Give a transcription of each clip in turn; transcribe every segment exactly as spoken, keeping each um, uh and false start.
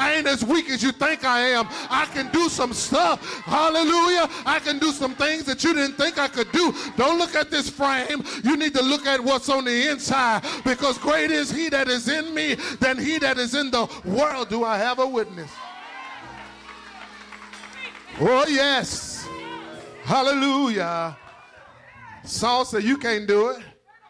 I ain't as weak as you think I am. I can do some stuff. Hallelujah. I can do some things that you didn't think I could do. Don't look at this frame. You need to look at what's on the inside, because great is he that is in me than he that is in the world. Do I have a witness? Oh, yes. Hallelujah. Saul said, you can't do it.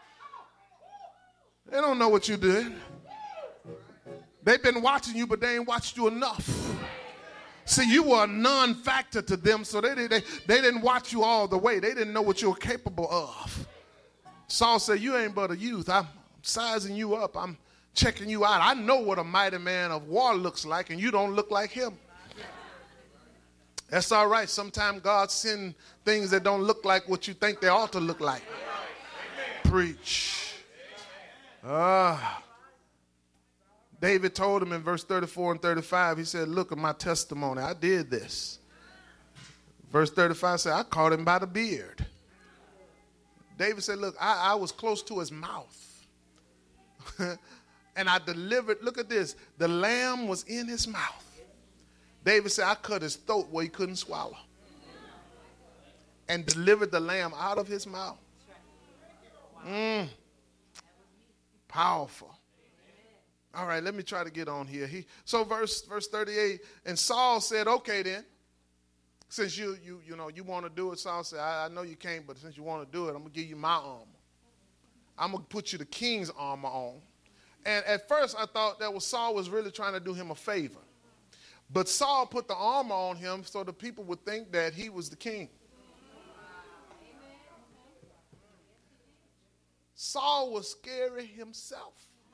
They don't know what you did. They've been watching you, but they ain't watched you enough. See, you were a non-factor to them, so they, they, they didn't watch you all the way. They didn't know what you were capable of. Saul said, you ain't but a youth. I'm sizing you up. I'm checking you out. I know what a mighty man of war looks like, and you don't look like him. That's all right. Sometimes God sends things that don't look like what you think they ought to look like. Preach. Ah. David told him in verse thirty-four and thirty-five, he said, look at my testimony. I did this. Verse thirty-five said, I caught him by the beard. David said, look, I, I was close to his mouth. And I delivered, look at this, the lamb was in his mouth. David said, I cut his throat where he couldn't swallow. And delivered the lamb out of his mouth. Mm. Powerful. All right, let me try to get on here. He, so verse verse thirty-eight, and Saul said, okay then, since you you you know you want to do it, Saul said, I, I know you can't, but since you want to do it, I'm gonna give you my armor. I'm gonna put you the king's armor on. And at first I thought that was Saul was really trying to do him a favor. But Saul put the armor on him so the people would think that he was the king. Saul was scary himself.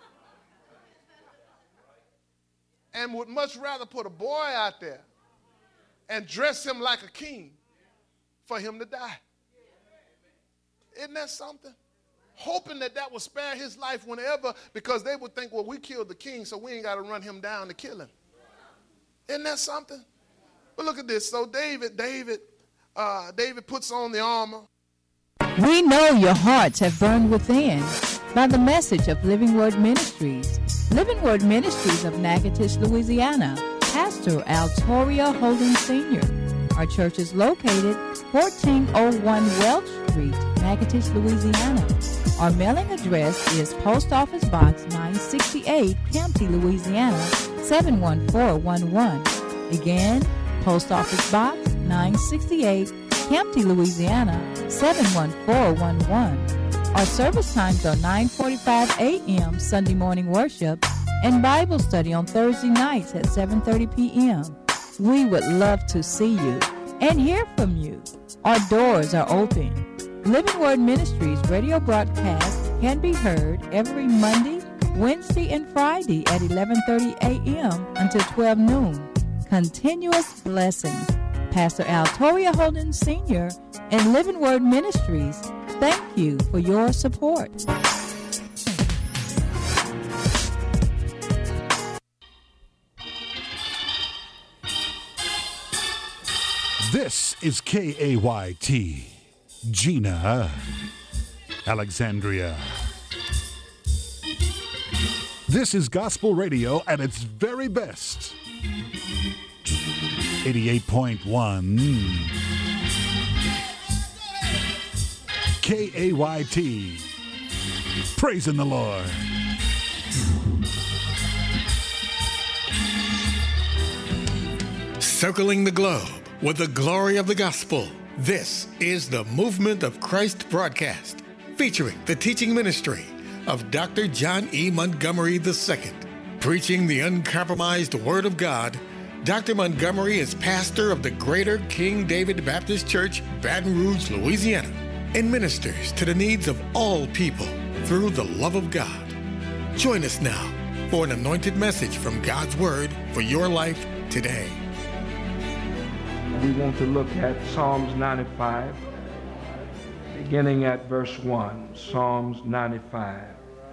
And would much rather put a boy out there and dress him like a king for him to die. Isn't that something? Hoping that that would spare his life whenever, because they would think, well, we killed the king, so we ain't got to run him down to kill him. Isn't that something? But look at this. So David, David, uh, David puts on the armor. We know your hearts have burned within by the message of Living Word Ministries. Living Word Ministries of Natchitoches, Louisiana. Pastor Altoria Holden Senior Our church is located fourteen oh one Welch Street, Natchitoches, Louisiana. Our mailing address is Post Office Box nine sixty-eight, Campty, Louisiana, seven one four one one. Again, Post Office Box nine sixty-eight, Campty, Louisiana, seven one four one one. Our service times are nine forty-five a.m. Sunday morning worship and Bible study on Thursday nights at seven thirty p.m. We would love to see you and hear from you. Our doors are open. Living Word Ministries radio broadcast can be heard every Monday, Wednesday, and Friday at eleven thirty a.m. until twelve noon. Continuous blessings. Pastor Altoria Holden Senior and Living Word Ministries, thank you for your support. This is K A Y T, Gina, Alexandria. This is gospel radio at its very best. eighty-eight point one K A Y T, praising the Lord. Circling the globe with the glory of the gospel. This is the Movement of Christ broadcast, featuring the teaching ministry of Doctor John E. Montgomery the Second. Preaching the uncompromised Word of God, Doctor Montgomery is pastor of the Greater King David Baptist Church, Baton Rouge, Louisiana, and ministers to the needs of all people through the love of God. Join us now for an anointed message from God's Word for your life today. We want to look at Psalms ninety-five, beginning at verse one. Psalms ninety-five.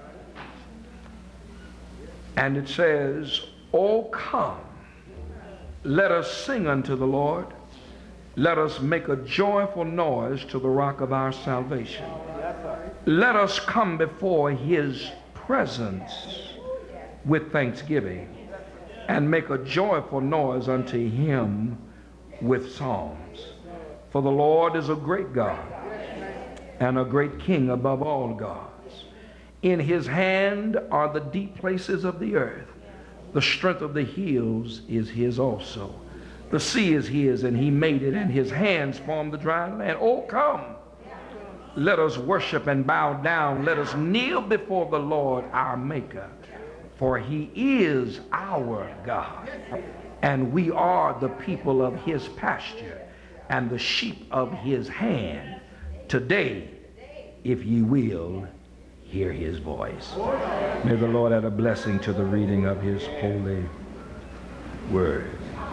And it says, O come, let us sing unto the Lord. Let us make a joyful noise to the rock of our salvation. Let us come before his presence with thanksgiving and make a joyful noise unto him with psalms. For the Lord is a great God and a great King above all gods. In his hand are the deep places of the earth. The strength of the hills is his also. The sea is his, and he made it, and his hands formed the dry land. Oh, come, let us worship and bow down. Let us kneel before the Lord our Maker. For he is our God, and we are the people of his pasture and the sheep of his hand. Today, if ye will, hear his voice. May the Lord add a blessing to the reading of his holy word.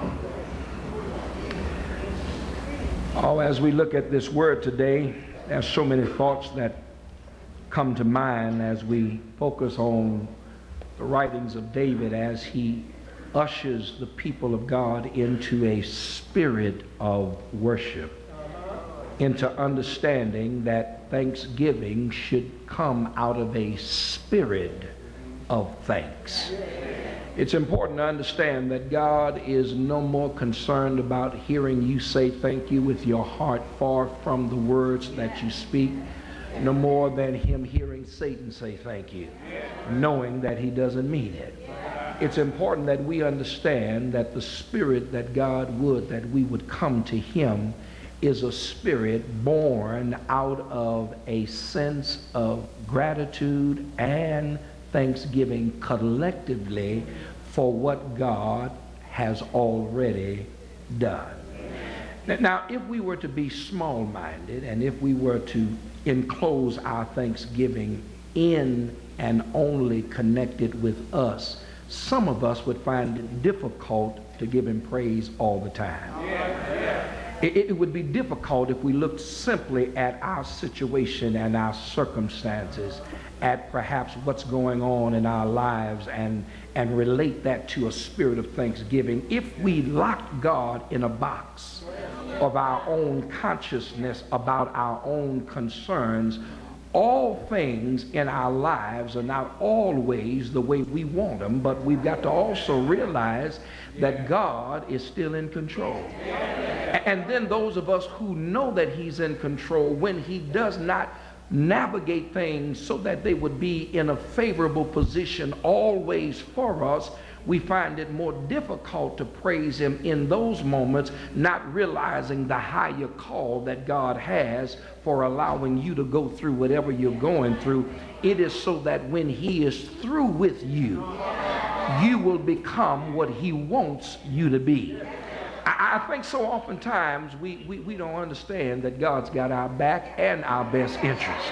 Oh, as we look at this word today, there's so many thoughts that come to mind as we focus on the writings of David as he ushers the people of God into a spirit of worship, into understanding that thanksgiving should come out of a spirit of thanks. It's important to understand that God is no more concerned about hearing you say thank you with your heart far from the words that you speak, no more than him hearing Satan say thank you, knowing that he doesn't mean it. It's important that we understand that the spirit that God would that we would come to him is a spirit born out of a sense of gratitude and thanksgiving collectively for what God has already done. Now, if we were to be small-minded and if we were to enclose our thanksgiving in and only connected with us, some of us would find it difficult to give him praise all the time. Yeah, yeah. It, it would be difficult if we looked simply at our situation and our circumstances, at perhaps what's going on in our lives, and, and relate that to a spirit of thanksgiving. If we locked God in a box of our own consciousness about our own concerns, all things in our lives are not always the way we want them, but we've got to also realize that God is still in control. And then those of us who know that he's in control, when he does not navigate things so that they would be in a favorable position always for us, we find it more difficult to praise him in those moments, not realizing the higher call that God has for allowing you to go through whatever you're going through. It is so that when he is through with you, you will become what he wants you to be. I, I think so oftentimes we, we, we don't understand that God's got our back and our best interest.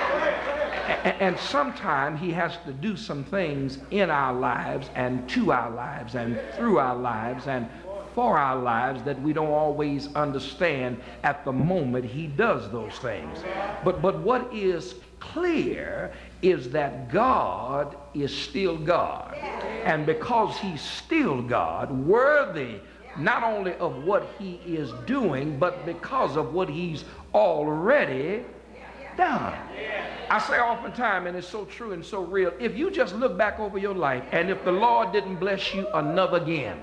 And sometimes he has to do some things in our lives and to our lives and through our lives and for our lives that we don't always understand at the moment he does those things. But, but what is clear is that God is still God. And because he's still God, worthy not only of what he is doing, but because of what he's already done. I say oftentimes, and it's so true and so real, if you just look back over your life and if the Lord didn't bless you enough again,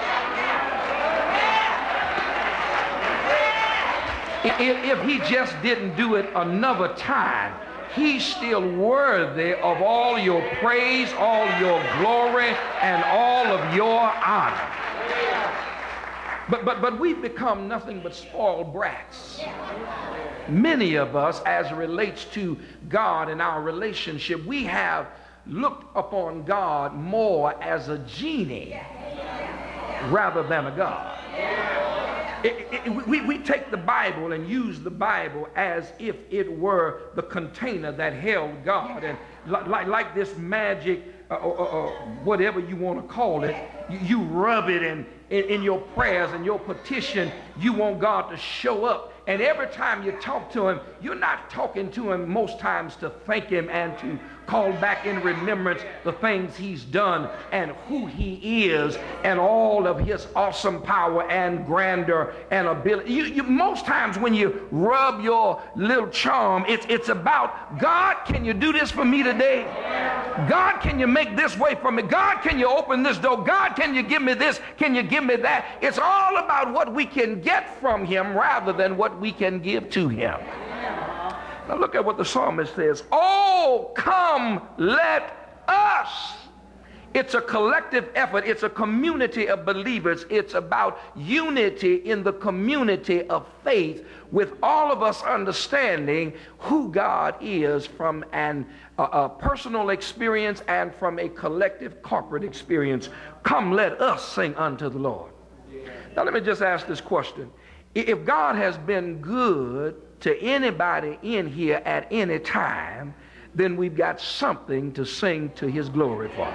if, if he just didn't do it another time, he's still worthy of all your praise, all your glory, and all of your honor. But, but, but we've become nothing but spoiled brats. Many of us, as it relates to God and our relationship, we have looked upon God more as a genie rather than a God. It, it, we, we take the Bible and use the Bible as if it were the container that held God. And like, like this magic, uh, uh, uh, whatever you want to call it, you, you rub it in, in, in your prayers and your petition. You want God to show up. And every time you talk to him, you're not talking to him most times to thank him and to call back in remembrance the things he's done and who he is and all of his awesome power and grandeur and ability. You, you, most times when you rub your little charm, it's, it's about, God, can you do this for me today? God, can you make this way for me? God, can you open this door? God, can you give me this? Can you give me that? It's all about what we can get from him rather than what we can give to him. Now look at what the psalmist says. Oh, come, let us. It's a collective effort. It's a community of believers. It's about unity in the community of faith, with all of us understanding who God is from an, a, a personal experience and from a collective corporate experience. Come, let us sing unto the Lord. Now let me just ask this question. If God has been good to anybody in here at any time, then we've got something to sing to his glory for.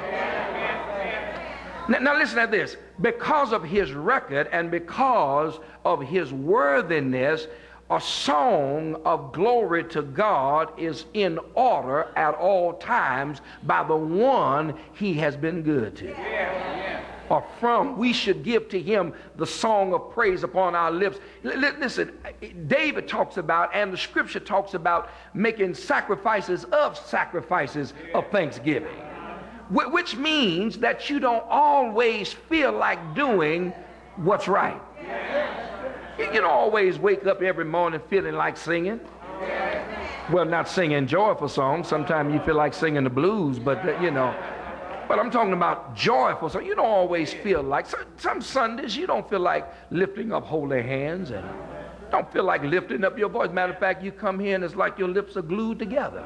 Now, now listen at this. Because of his record and because of his worthiness, a song of glory to God is in order at all times by the one he has been good to. Or from, we should give to him the song of praise upon our lips. L- listen, David talks about, and the scripture talks about, making sacrifices of sacrifices of thanksgiving. Wh- which means that you don't always feel like doing what's right. You, you don't always wake up every morning feeling like singing. Well, not singing joyful songs. Sometimes you feel like singing the blues, but uh, you know. But I'm talking about joyful. So you don't always feel like, some, some Sundays you don't feel like lifting up holy hands and don't feel like lifting up your voice. Matter of fact, you come here and it's like your lips are glued together.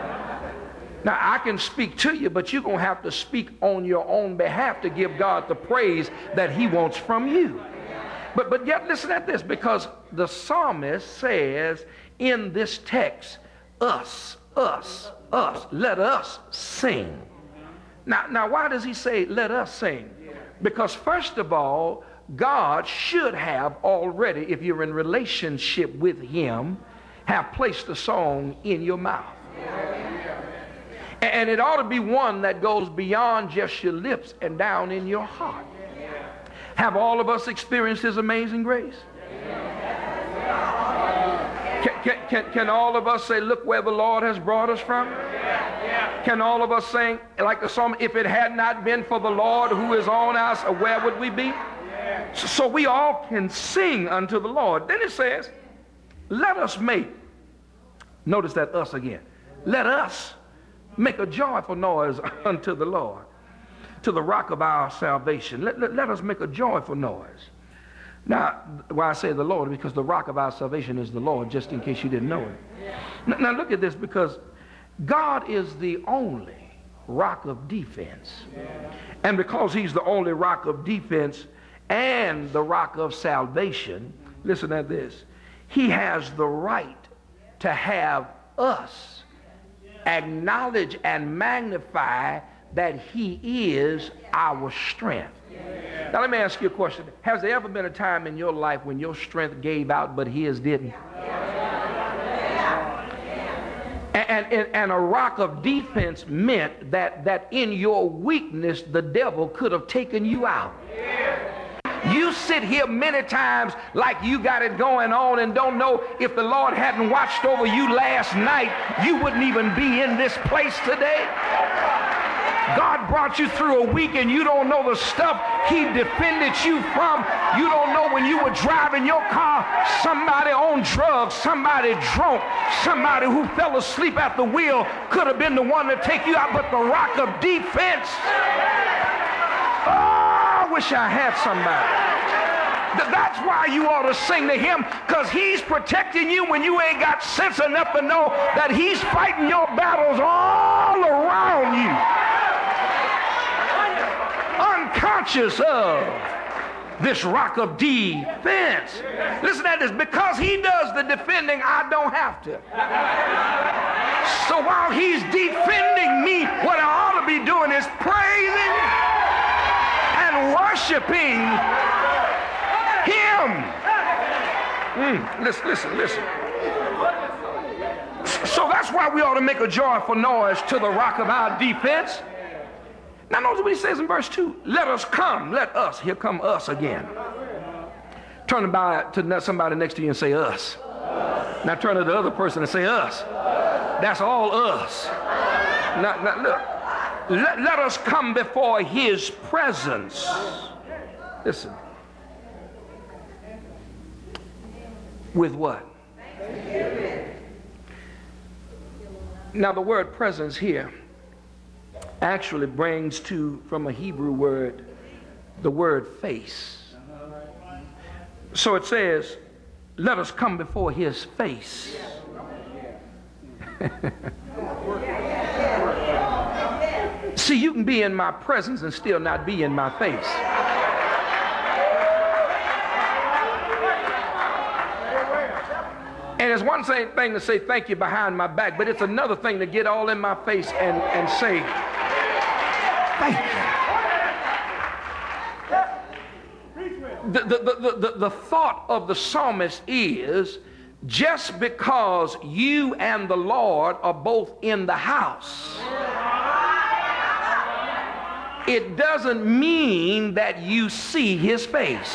Now, I can speak to you, but you're going to have to speak on your own behalf to give God the praise that he wants from you. But, but yet, listen at this, because the psalmist says in this text, us, us, us, let us sing. Now, now, why does he say, let us sing? Because first of all, God should have already, if you're in relationship with him, have placed a song in your mouth. And it ought to be one that goes beyond just your lips and down in your heart. Have all of us experienced his amazing grace? Can, can, can, can all of us say, look where the Lord has brought us from? Can all of us sing, like the psalm, if it had not been for the Lord who is on us, where would we be? So, so we all can sing unto the Lord. Then it says, let us make, notice that us again, let us make a joyful noise unto the Lord, to the rock of our salvation. Let, let, let us make a joyful noise. Now, why I say the Lord, because the rock of our salvation is the Lord, just in case you didn't know it. Now, now look at this, because God is the only rock of defense. And because he's the only rock of defense and the rock of salvation, listen at this, he has the right to have us acknowledge and magnify that he is our strength. Now let me ask you a question. Has there ever been a time in your life when your strength gave out but his didn't? And, and, and a rock of defense meant that, that in your weakness the devil could have taken you out. You sit here many times like you got it going on and don't know, if the Lord hadn't watched over you last night, you wouldn't even be in this place today. God brought you through a week and you don't know the stuff he defended you from. You don't know when you were driving your car, somebody on drugs, somebody drunk, somebody who fell asleep at the wheel could have been the one to take you out, but the rock of defense. Oh, I wish I had somebody. That's why you ought to sing to him, because he's protecting you when you ain't got sense enough to know that he's fighting your battles all around you. Unconscious of this rock of defense. Listen to this. Because he does the defending, I don't have to. So while he's defending me, what I ought to be doing is praising and worshiping him. Mm, listen, listen, listen. So that's why we ought to make a joyful noise to the rock of our defense. Now notice what he says in verse two. Let us come, let us. Here come us again. Turn about to somebody next to you and say us. us. Now turn to the other person and say us. us. That's all us. Now, now look. Let, let us come before his presence. Listen. With what? Now the word presence here actually brings to, from a Hebrew word, the word face. So it says, let us come before his face. See, you can be in my presence and still not be in my face. And it's one thing to say thank you behind my back, but it's another thing to get all in my face and, and say thank you. The, the, the, the, the thought of the psalmist is, just because you and the Lord are both in the house, it doesn't mean that you see his face.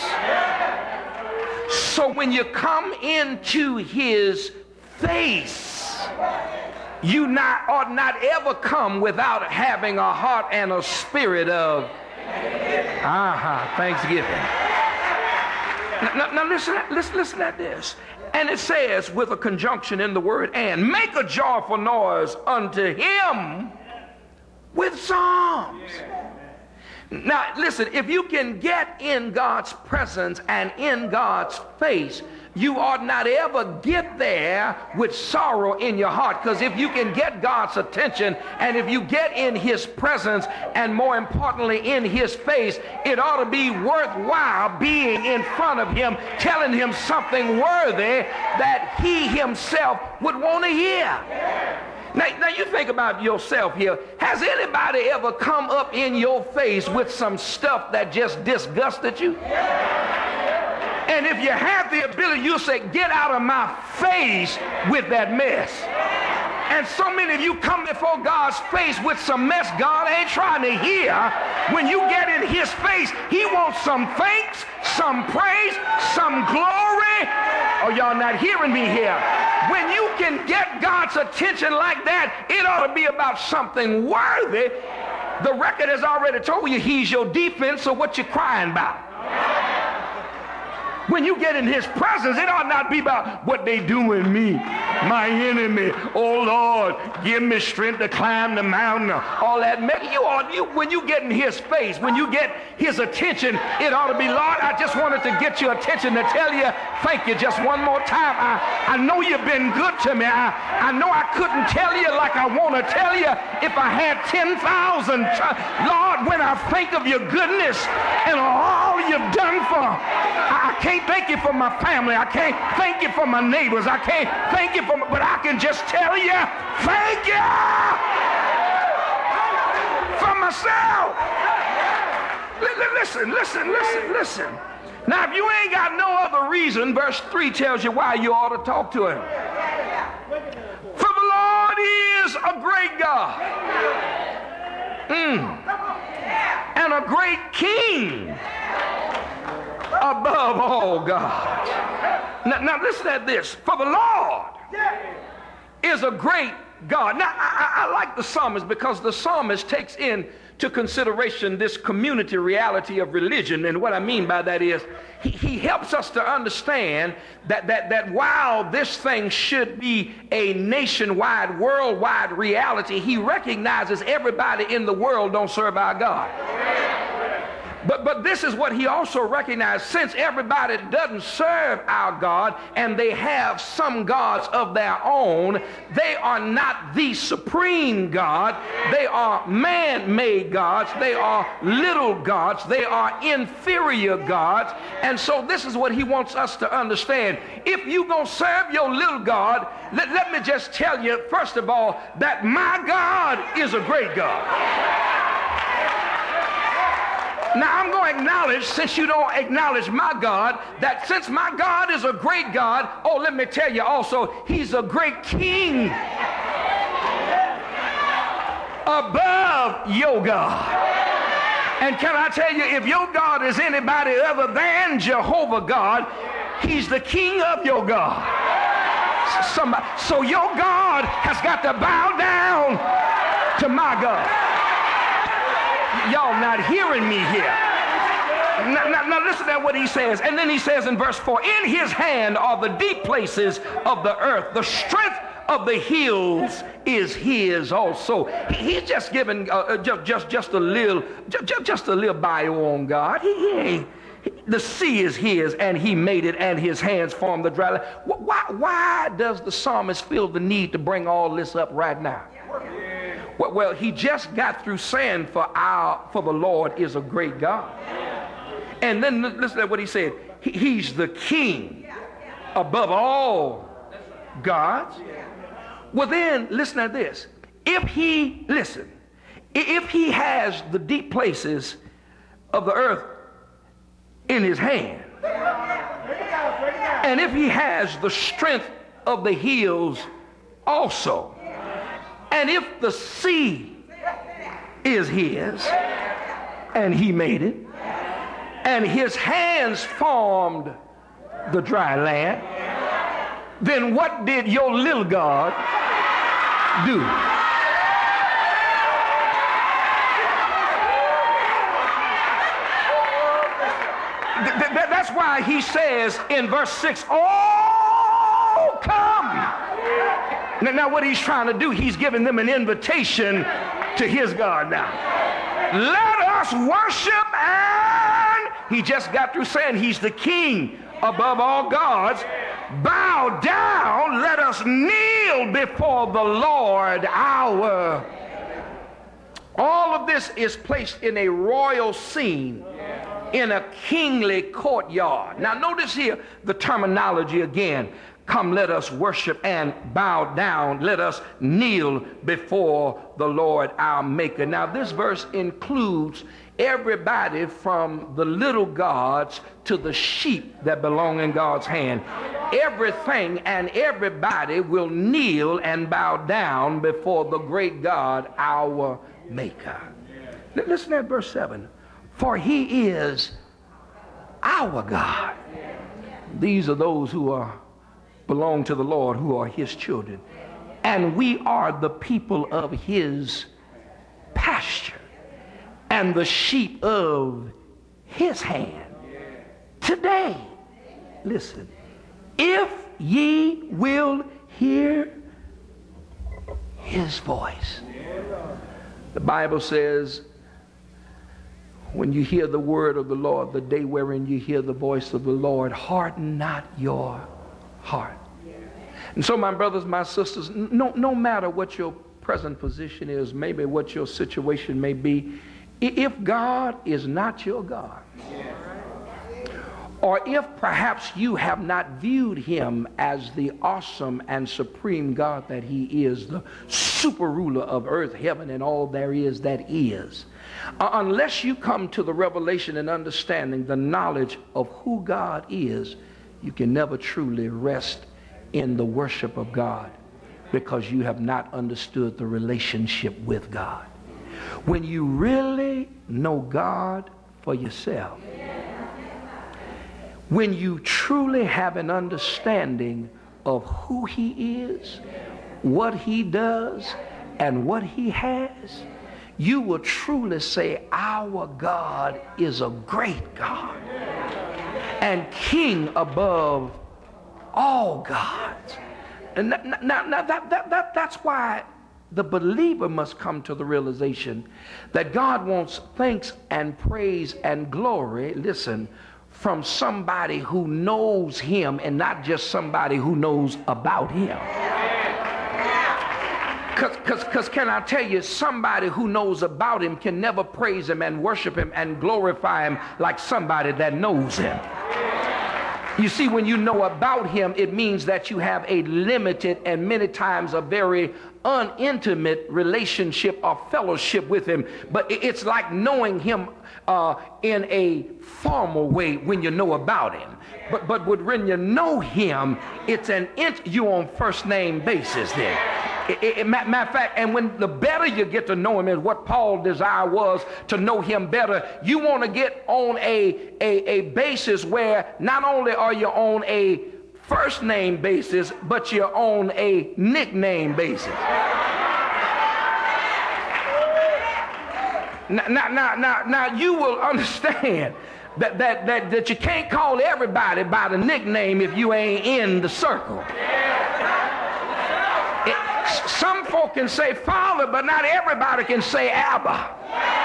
So when you come into his face, you not, ought not ever come without having a heart and a spirit of uh-huh, thanksgiving. Now, now listen, listen, listen at this. And it says with a conjunction in the word and, make a joyful noise unto him with psalms. Now listen, if you can get in God's presence and in God's face, you ought not ever get there with sorrow in your heart, because if you can get God's attention and if you get in his presence and more importantly in his face, it ought to be worthwhile being in front of him, telling him something worthy that he himself would want to hear. Now, now you think about yourself here. Has anybody ever come up in your face with some stuff that just disgusted you? And if you have the ability, you'll say, get out of my face with that mess. And so many of you come before God's face with some mess God ain't trying to hear. When you get in his face, he wants some thanks, some praise, some glory. Oh, y'all not hearing me here. When you can get God's attention like that, it ought to be about something worthy. The record has already told you he's your defense, so what you crying about? When you get in his presence, it ought not be about what they doing me, my enemy. Oh Lord, give me strength to climb the mountain. All that. You ought, you, when you get in his face, when you get his attention, it ought to be, Lord, I just wanted to get your attention to tell you, thank you just one more time. I, I know you've been good to me. I, I know I couldn't tell you like I want to tell you if I had ten thousand. Lord, when I think of your goodness and all you've done for, I, I can't thank you for my family. I can't thank you for my neighbors. I can't thank you for my, but I can just tell you, thank you for myself. Listen, listen, listen, listen. Now, if you ain't got no other reason, verse three tells you why you ought to talk to him. For the Lord is a great God. Mm. And a great King above all gods. Now, now listen at this. For the Lord is a great God. Now, I, I like the psalmist because the psalmist takes into consideration this community reality of religion. And what I mean by that is he, he helps us to understand that, that, that while this thing should be a nationwide, worldwide reality, he recognizes everybody in the world don't serve our God. But, but this is what he also recognized. Since everybody doesn't serve our God and they have some gods of their own, they are not the supreme God. They are man-made gods. They are little gods. They are inferior gods. And so this is what he wants us to understand. If you're going to serve your little God, let, let me just tell you, first of all, that my God is a great God. Now I'm going to acknowledge, since you don't acknowledge my God, that since my God is a great God, oh, let me tell you also, he's a great king above your God. And can I tell you, if your God is anybody other than Jehovah God, he's the king of your God. Somebody, so your God has got to bow down to my God. Y'all not hearing me here. Now, now, now listen to what he says. And then he says in verse four, in his hand are the deep places of the earth. The strength of the hills is his also. He, he's just giving uh, just, just, just a little, just, just a little bio on God. He, he ain't. The sea is his, and he made it, and his hands formed the dry land. Why, why does the psalmist feel the need to bring all this up right now? Well, well, he just got through saying, for our, for the Lord is a great God. And then listen to what he said. He, he's the king above all gods. Well, then listen to this. If he, listen, if he has the deep places of the earth in his hand, and if he has the strength of the hills also, and if the sea is his and he made it, and his hands formed the dry land, then what did your little God do? That's why he says in verse six, oh, come. Now, now what he's trying to do, he's giving them an invitation to his God now. Let us worship, and he just got through saying he's the king above all gods. Bow down, let us kneel before the Lord our. All of this is placed in a royal scene, in a kingly courtyard. Now notice here the terminology again. Come, let us worship and bow down. Let us kneel before the Lord our Maker. Now this verse includes everybody from the little gods to the sheep that belong in God's hand. Everything and everybody will kneel and bow down before the great God our Maker. Listen at verse seven. For he is our God. These are those who are belong to the Lord, who are his children. And we are the people of his pasture and the sheep of his hand. Today, listen, if ye will hear his voice. The Bible says, when you hear the word of the Lord, the day wherein you hear the voice of the Lord, harden not your heart. And so, my brothers, my sisters, no, no matter what your present position is, maybe what your situation may be, if God is not your God, or if perhaps you have not viewed him as the awesome and supreme God that he is, the super ruler of earth, heaven, and all there is that is, uh, unless you come to the revelation and understanding, the knowledge of who God is, you can never truly rest in the worship of God, because you have not understood the relationship with God. When you really know God for yourself, when you truly have an understanding of who he is, what he does, and what he has, you will truly say, our God is a great God and king above all gods. And now, now that, that, that, that's why the believer must come to the realization that God wants thanks and praise and glory, listen, from somebody who knows him and not just somebody who knows about him. Because because because can I tell you, somebody who knows about him can never praise him and worship him and glorify him like somebody that knows him. You see, when you know about him, it means that you have a limited and many times a very unintimate relationship or fellowship with him. But it's like knowing him uh, in a formal way when you know about him. But but when you know him, it's an int- you on first name basis then. It, it, matter of fact, and when the better you get to know him, is what Paul's desire was, to know him better. You want to get on a, a, a basis where not only are you on a first name basis, but you're on a nickname basis. Now, now, now, now you will understand that, that, that, that you can't call everybody by the nickname if you ain't in the circle. It, some folk can say Father, but not everybody can say Abba.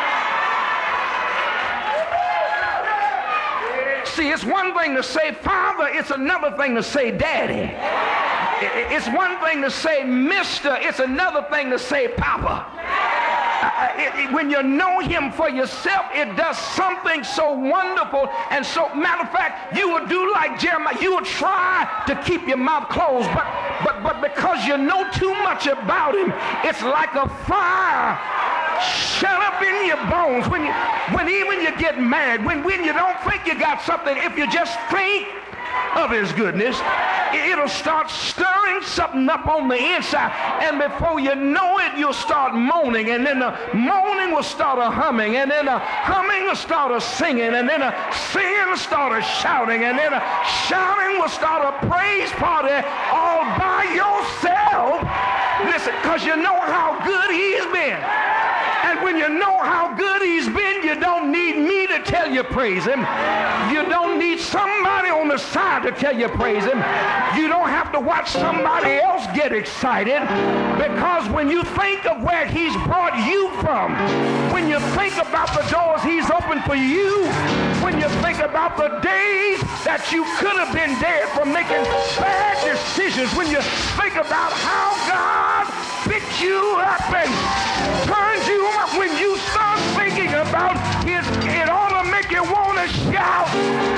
See, it's one thing to say Father, it's another thing to say Daddy. It's one thing to say Mister, it's another thing to say Papa. Uh, it, it, when you know him for yourself, it does something so wonderful. And so, matter of fact, you will do like Jeremiah. You will try to keep your mouth closed, but but but because you know too much about him, it's like a fire shut up in your bones. When you when even you get mad, when when you don't think you got something, if you just think of his goodness, it'll start stirring something up on the inside, and before you know it, you'll start moaning, and then the moaning will start a humming, and then the humming will start a singing, and then the singing will start a shouting, and then the shouting will start a praise party all by yourself. Listen, because you know how good he's been. And when you know how good he's been, you don't need me to tell you praise him. You don't need somebody on the side to tell you praise him. You don't have to watch somebody else get excited, because when you think of where he's brought you from, when you think about the doors he's opened for you, when you think about the days that you could have been dead from making bad decisions, when you think about how God picked you up and turned you up, when you start thinking about his, it ought to make you want to shout.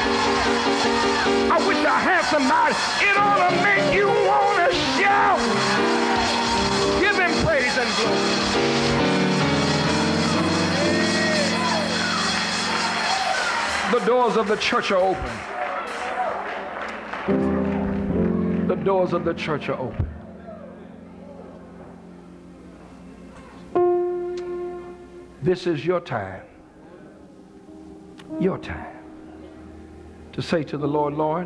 I wish I had somebody. It ought to make you want to shout. Give him praise and glory. The doors of the church are open. The doors of the church are open. This is your time, your time to say to the Lord, Lord,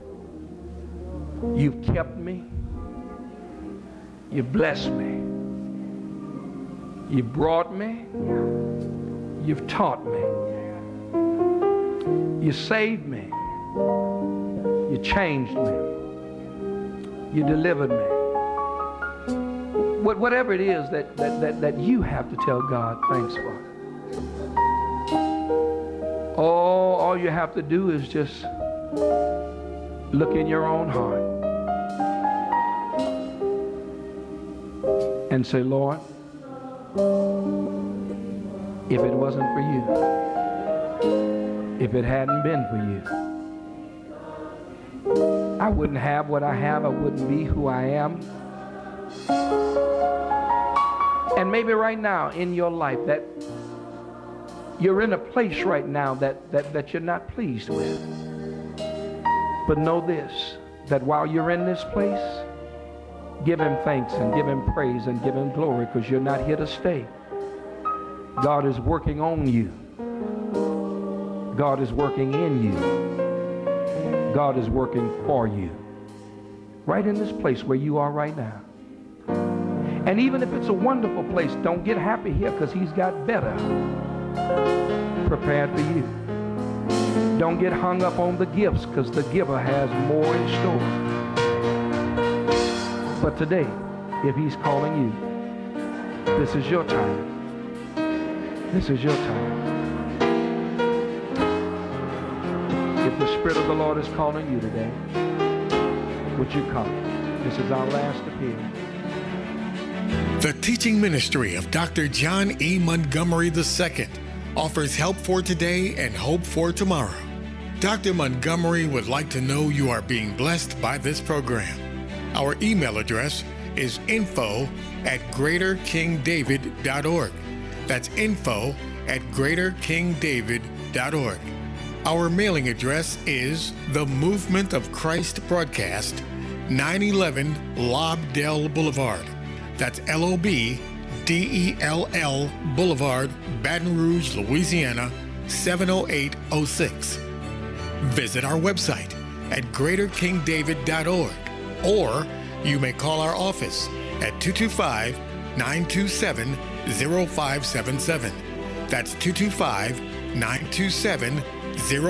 you've kept me, you've blessed me, you've brought me, you've taught me, you saved me, you changed me, you delivered me. Whatever it is that, that, that, that you have to tell God thanks for. Oh, all you have to do is just look in your own heart and say, Lord, if it wasn't for you, if it hadn't been for you, I wouldn't have what I have, I wouldn't be who I am. And maybe right now in your life that you're in a place right now that, that, that you're not pleased with. But know this, that while you're in this place, give him thanks and give him praise and give him glory, because you're not here to stay. God is working on you. God is working in you. God is working for you. Right in this place where you are right now. And even if it's a wonderful place, don't get happy here, because he's got better prepared for you. Don't get hung up on the gifts, because the giver has more in store. But today, if he's calling you, this is your time. This is your time. If the Spirit of the Lord is calling you today, would you come? This is our last appeal. The teaching ministry of Doctor John E. Montgomery the Second offers help for today and hope for tomorrow. Doctor Montgomery would like to know you are being blessed by this program. Our email address is info at greater king david dot org. That's info at greater king david dot org. Our mailing address is The Movement of Christ Broadcast, nine eleven Lobdell Boulevard. That's L O B D E L L Boulevard, Baton Rouge, Louisiana, seven oh eight oh six. Visit our website at greater king david dot org, or you may call our office at two two five, nine two seven, zero five seven seven. That's two two five, nine two seven, zero